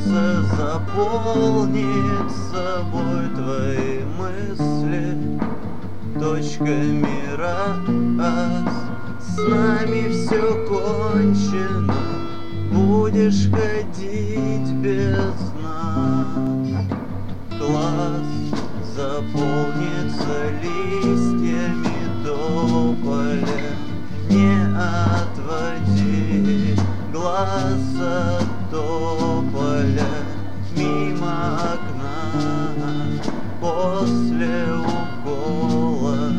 солнце заполнит собой твои мысли точками раз. С нами все кончено, будешь ходить без нас. Класс заполнится листьями до поля. Не отводи глаз от тополя. Мимо окна после укола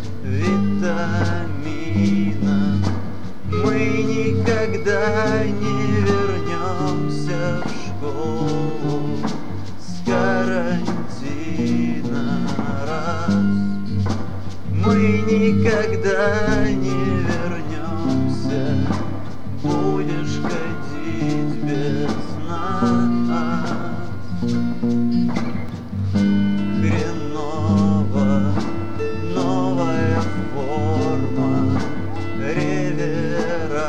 витамина мы никогда не вернемся в школу с карантина раз. Мы никогда не вернемся, будешь ходить без нас. Хреново, новая форма, реверанс.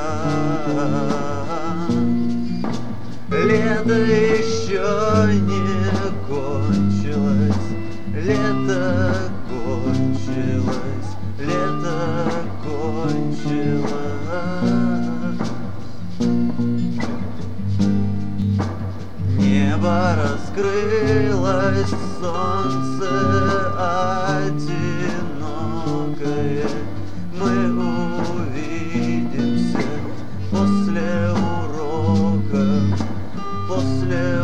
Лето еще не кончилось, лето кончилось, лето кончилось. Небо раскрылось, солнце одинокое. Мы увидимся после урока, после